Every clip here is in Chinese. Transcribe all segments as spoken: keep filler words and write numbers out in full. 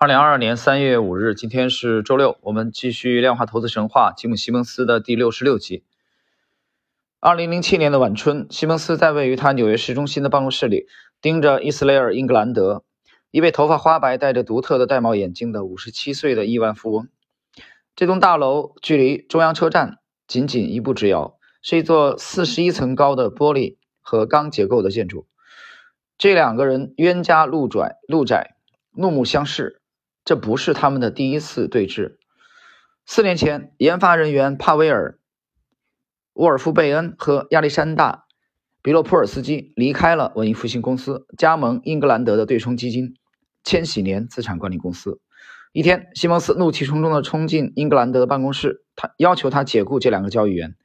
二零二二年三月五日，今天是周六，我们继续量化投资神话吉姆·西蒙斯的第六十六集。二零零七年的晚春，西蒙斯在位于他纽约市中心的办公室里，盯着伊斯雷尔·英格兰德，一位头发花白、戴着独特的玳瑁眼镜的五十七岁的亿万富翁。这栋大楼距离中央车站仅仅一步之遥，是一座四十一层高的玻璃和钢结构的建筑。这两个人冤家路窄，路窄怒目相视。这不是他们的第一次对峙。四年前，研发人员帕威尔、沃尔夫贝恩和亚历山大·比洛普尔斯基离开了文艺复兴公司，加盟英格兰德的对冲基金千禧年资产管理公司。一天，西蒙斯怒气冲冲地冲进英格兰德的办公室，他要求他解雇这两个交易员。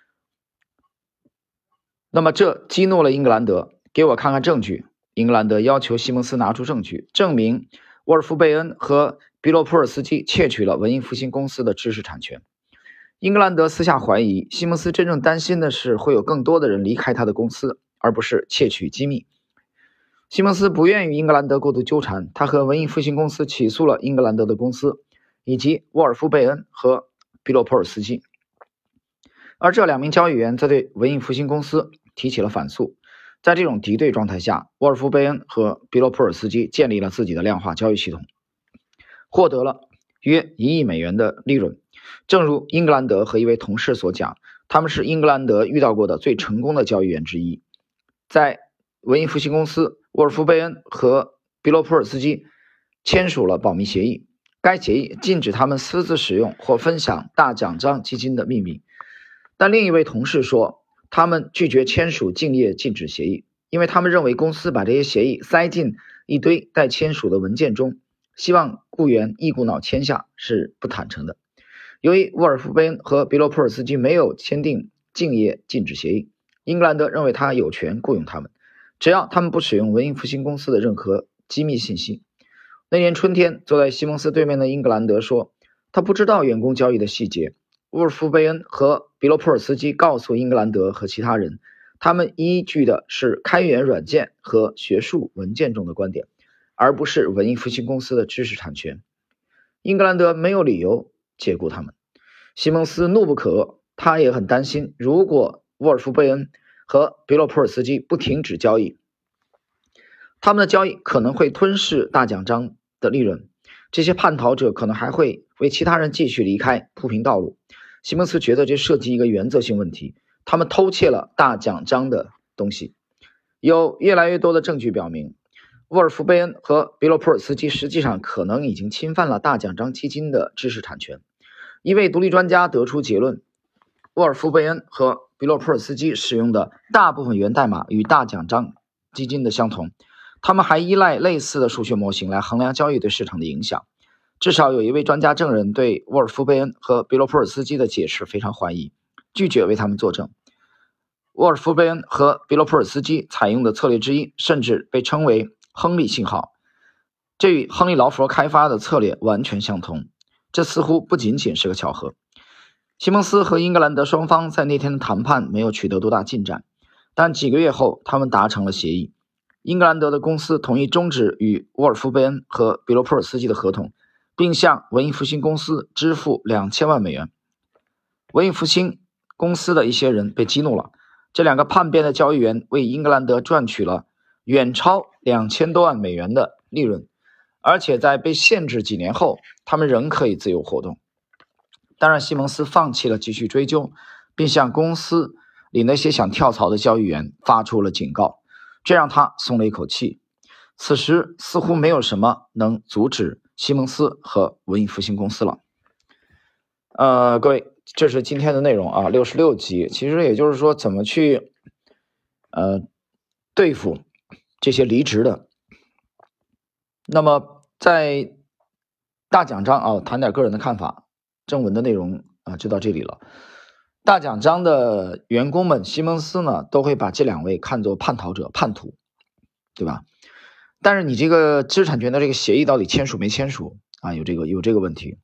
那么这激怒了英格兰德，给我看看证据。英格兰德要求西蒙斯拿出证据，证明沃尔夫贝恩和比洛普尔斯基窃取了文艺复兴公司的知识产权。英格兰德私下怀疑，西蒙斯真正担心的是会有更多的人离开他的公司，而不是窃取机密。西蒙斯不愿与英格兰德过度纠缠，他和文艺复兴公司起诉了英格兰德的公司，以及沃尔夫贝恩和比洛普尔斯基。而这两名交易员则对文艺复兴公司提起了反诉。在这种敌对状态下，沃尔夫贝恩和比洛普尔斯基建立了自己的量化交易系统，获得了约一亿美元的利润。正如英格兰德和一位同事所讲，他们是英格兰德遇到过的最成功的交易员之一。在文艺复兴公司，沃尔夫贝恩和比洛普尔斯基签署了保密协议，该协议禁止他们私自使用或分享大奖章基金的秘密。但另一位同事说，他们拒绝签署竞业禁止协议，因为他们认为公司把这些协议塞进一堆待签署的文件中，希望雇员一股脑签下是不坦诚的。由于沃尔夫贝恩和比洛普尔斯基没有签订竞业禁止协议，英格兰德认为他有权雇佣他们，只要他们不使用文艺复兴公司的任何机密信息。那年春天，坐在西蒙斯对面的英格兰德说，他不知道员工交易的细节。沃尔夫贝恩和比洛普尔斯基告诉英格兰德和其他人，他们依据的是开源软件和学术文件中的观点，而不是文艺复兴公司的知识产权。英格兰德没有理由解雇他们。西蒙斯怒不可遏，他也很担心，如果沃尔夫贝恩和比洛普尔斯基不停止交易，他们的交易可能会吞噬大奖章的利润，这些叛逃者可能还会为其他人继续离开铺平道路。西蒙斯觉得这涉及一个原则性问题，他们偷窃了大奖章的东西。有越来越多的证据表明，沃尔夫贝恩和比洛普尔斯基实际上可能已经侵犯了大奖章基金的知识产权。一位独立专家得出结论，沃尔夫贝恩和比洛普尔斯基使用的大部分源代码与大奖章基金的相同，他们还依赖类似的数学模型来衡量交易对市场的影响。至少有一位专家证人对沃尔夫贝恩和比洛普尔斯基的解释非常怀疑，拒绝为他们作证。沃尔夫贝恩和比洛普尔斯基采用的策略之一，甚至被称为亨利信号，这与亨利劳佛开发的策略完全相同。这似乎不仅仅是个巧合。西蒙斯和英格兰德双方在那天的谈判没有取得多大进展，但几个月后他们达成了协议。英格兰德的公司同意终止与沃尔夫贝恩和比洛普尔斯基的合同，并向文艺复兴公司支付两千万美元。文艺复兴公司的一些人被激怒了，这两个叛变的交易员为英格兰德赚取了远超两千多万美元的利润，而且在被限制几年后，他们仍可以自由活动。当然，西蒙斯放弃了继续追究，并向公司里那些想跳槽的交易员发出了警告，这让他松了一口气。此时似乎没有什么能阻止西蒙斯和文艺复兴公司了。呃，各位，这是今天的内容啊，六十六集。其实也就是说，怎么去呃对付这些离职的。那么在大奖章啊，谈点个人的看法。正文的内容啊，就到这里了。大奖章的员工们，西蒙斯呢，都会把这两位看作叛逃者、叛徒，对吧？但是你这个知识产权的这个协议到底签署没签署啊？有这个有这个问题。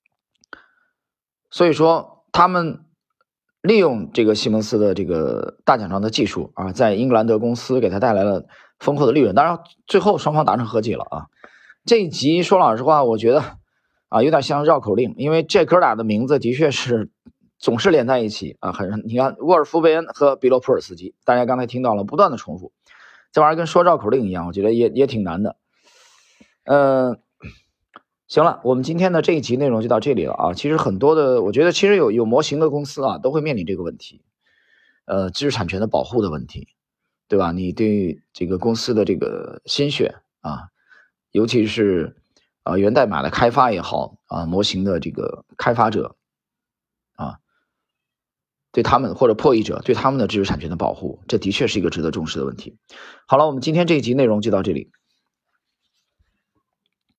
所以说，他们利用这个西蒙斯的这个大奖章的技术啊，在英格兰德公司给他带来了丰厚的利润。当然，最后双方达成和解了啊。 这一集说老实话，我觉得啊有点像绕口令，因为这哥俩的名字的确是总是连在一起啊，很你看沃尔夫贝恩和比洛普尔斯基，大家刚才听到了不断的重复，这玩意儿跟说绕口令一样，我觉得也也挺难的。嗯、呃，行了，我们今天的这一集内容就到这里了啊。其实很多的，我觉得其实有有模型的公司啊，都会面临这个问题，呃，知识产权的保护的问题，对吧？你对这个公司的这个心血啊，尤其是啊源代码的开发也好啊，模型的这个开发者啊，对他们或者破译者对他们的知识产权的保护，这的确是一个值得重视的问题。好了，我们今天这一集内容就到这里。